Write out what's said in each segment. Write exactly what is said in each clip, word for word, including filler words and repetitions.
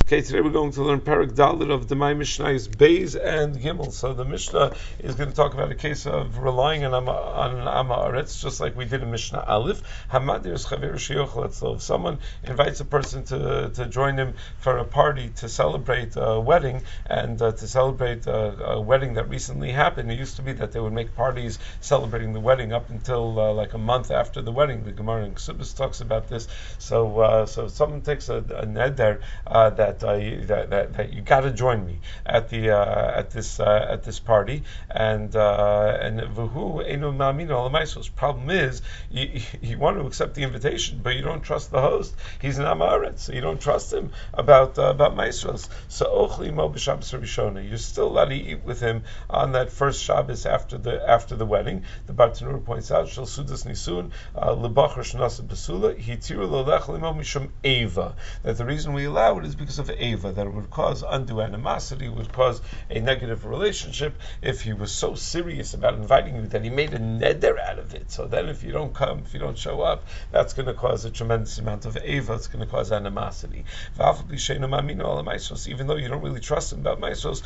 Okay, today we're going to learn Parak Dalit of the My Mishnah's Beis and Gimel. So the Mishnah is going to talk about a case of relying on Amma, on Amma Aretz, just like we did in Mishnah Aleph. Hamadir is Chaver Sheyochel. So if someone invites a person to to join him for a party to celebrate a wedding and uh, to celebrate a, a wedding that recently happened, it used to be that they would make parties celebrating the wedding up until uh, like a month after the wedding. The Gemara in Ksubis talks about this. So uh, so if someone takes a, a neder uh, that Uh, you, that, that, that you got to join me at the uh, at this uh, at this party, and uh, and v'hu einu ma'amin al ma'asos. Problem is, you, you want to accept the invitation, but you don't trust the host. He's an amaretz, so you don't trust him about uh, about ma'asos. So ochli mo b'Shabbos Rishona. You're still allowed to eat with him on that first Shabbos after the after the wedding. The Bartanura points out shel sudas nisun lebachar shnasa basula hitiru lolech limo mishum eva. That the reason we allow it is because of Ava, that it would cause undue animosity, would cause a negative relationship if he was so serious about inviting you that he made a neder out of it. So then if you don't come, if you don't show up, that's going to cause a tremendous amount of Ava, it's going to cause animosity. Even though you don't really trust him about Maisos,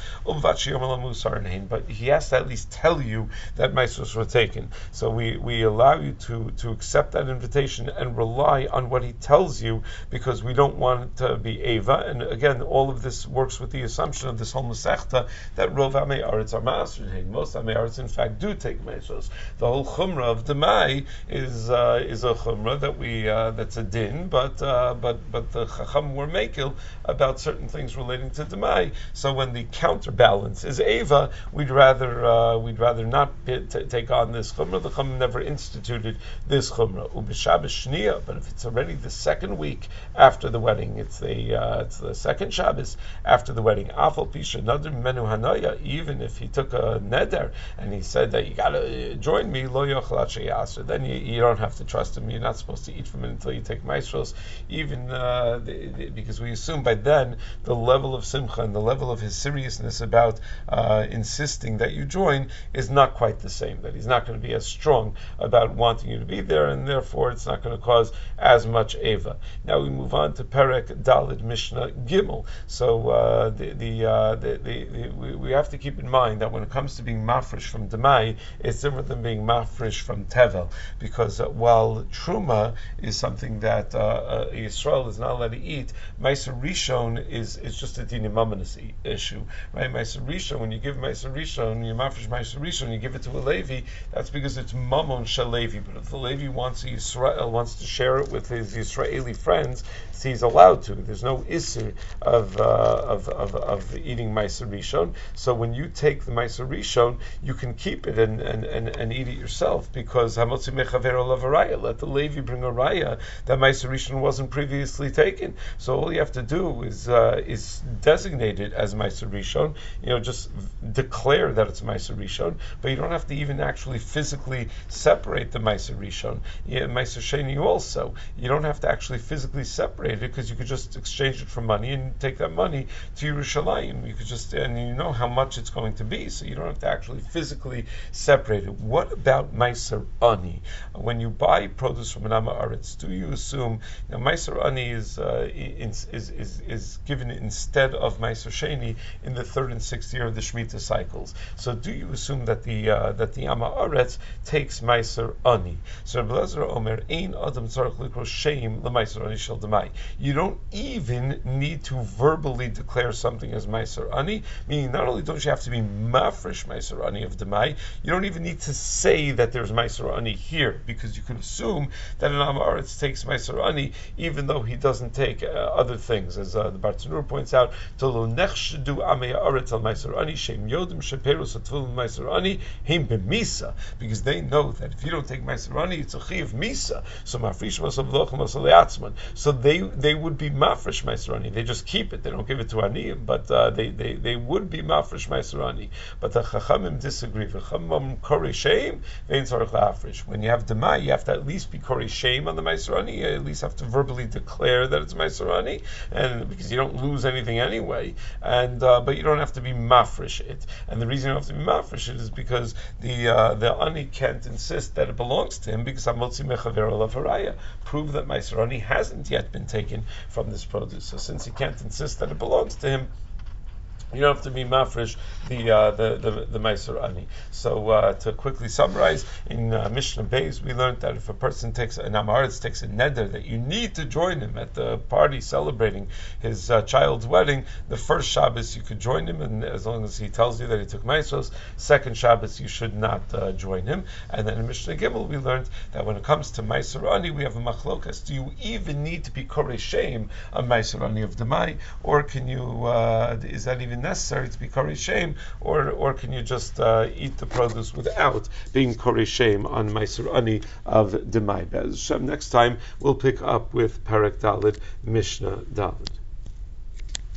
but he has to at least tell you that Maisos were taken. So we, we allow you to, to accept that invitation and rely on what he tells you, because we don't want it to be Ava. And again, all of this works with the assumption of this whole Masechta that Rov Amei Aretz are Ma'asrin. Most Amei Aretz, in fact, do take Meisos. The whole Chumrah of Demai is uh, is a Chumrah that we uh, that's a din, but uh, but but the Chacham were Mekil about certain things relating to Demai. So when the counterbalance is Ava, we'd rather uh, we'd rather not be, t- take on this Chumrah. The Chacham never instituted this Chumrah. Ubishabbos Shniya, but if it's already the second week after the wedding, it's the uh, it's the second Shabbos after the wedding. Afal pisha nadir menu hanaya. Even if he took a neder and he said that you gotta join me, lo yochel sheyasser, then you, you don't have to trust him. You're not supposed to eat from it until you take maestros. Even uh, the, the, because we assume by then the level of simcha and the level of his seriousness about uh, insisting that you join is not quite the same. That he's not going to be as strong about wanting you to be there, and therefore it's not going to cause as much ava. Now we move on to Perek Dalid Mishnah Gimel. So uh, the the, uh, the, the, the we, we have to keep in mind that when it comes to being mafresh from Demai, it's different than being mafresh from Tevel, because uh, while Truma is something that uh, uh, Yisrael is not allowed to eat, Meiser Rishon is is just a dinimamanis issue, right? Meiser Rishon, when you give Meiser Rishon, you mafresh Meiser Rishon, you give it to a Levi, that's because it's mamon shel Levi. But if the Levi wants Yisrael wants to share it with his Israeli friends, he's allowed to. There's no issur of, uh, of of of eating Meiser Rishon. So when you take the Meiser Rishon, you can keep it and, and, and, and eat it yourself, because Hamotzi Mechaver Olav Raya, let the Levi bring a raya that Meiser Rishon wasn't previously taken. So all you have to do is uh, is designate it as Meiser Rishon. You know, just declare that it's Meiser Rishon, but you don't have to even actually physically separate the Meiser Rishon. Yeah, Meiser Sheni also. You don't have to actually physically separate it, because you could just exchange it for money and take that money to Yerushalayim. You could just, and you know how much it's going to be, so you don't have to actually physically separate it. What about Meiser Ani? When you buy produce from an Amma Aretz, do you assume, you know, Meiser Ani is, uh, is, is, is, is given instead of Meiser Sheni in the third and sixth year of the Shemitah cycles? So do you assume that the uh, that the Amma Aretz takes Meiser Ani? So Rabbi Elazar Omer, Ein Adam Tzarech Likro Sheim LeMeiser Ani Shel Demai. You don't even need to verbally declare something as Meiser Ani, meaning not only don't you have to be mafresh Meiser Ani of Demai, you don't even need to say that there's Meiser Ani here, because you can assume that an Am Aretz takes Meiser Ani even though he doesn't take uh, other things, as uh, the Bartanura points out, Tolo nechshdu Amei Aretz al Meiser Ani Shem Yodim Sheperus Atvul Meiser Ani Heim B'Misa, because they know that if you don't take Meiser Ani, it's a Chi of Misa, so mafresh Masal V'Lochem Masal Yatzman, so they they would be mafresh Meiser Ani. They just keep it. They don't give it to Aniyim, but uh, they, they, they would be mafresh Meiser Ani. But the Chachamim disagree. Chachamim korei sheim ve'ein tzarich la'afresh. When you have Demai, you have to at least be korei sheim on the Meiser Ani. You at least have to verbally declare that it's Meiser Ani, and because you don't lose anything anyway. And uh, but you don't have to be mafresh it. And the reason you don't have to be mafresh it is because the uh, the Ani can't insist that it belongs to him, because Hamotzi Mechaver Olav Haraya, prove that Meiser Ani hasn't yet been taken from this produce. So since he he can't insist that it belongs to him, you don't have to be mafresh the uh, the the, the Meiser Ani. So uh, to quickly summarize, in uh, Mishnah Beis we learned that if a person takes an Amaretz takes a neder that you need to join him at the party celebrating his uh, child's wedding, the first Shabbos you could join him, and as long as he tells you that he took Meisos, second Shabbos you should not uh, join him. And then in Mishnah Gimel we learned that when it comes to Meiser Ani we have a machlokas. Do you even need to be korei shem a Meiser Ani of Demai, or can you? Uh, is that even necessary to be korei shem, or or can you just uh, eat the produce without being korei shem on Meiser Ani of Demai? Next time we'll pick up with Perek Daled, Mishnah Daled.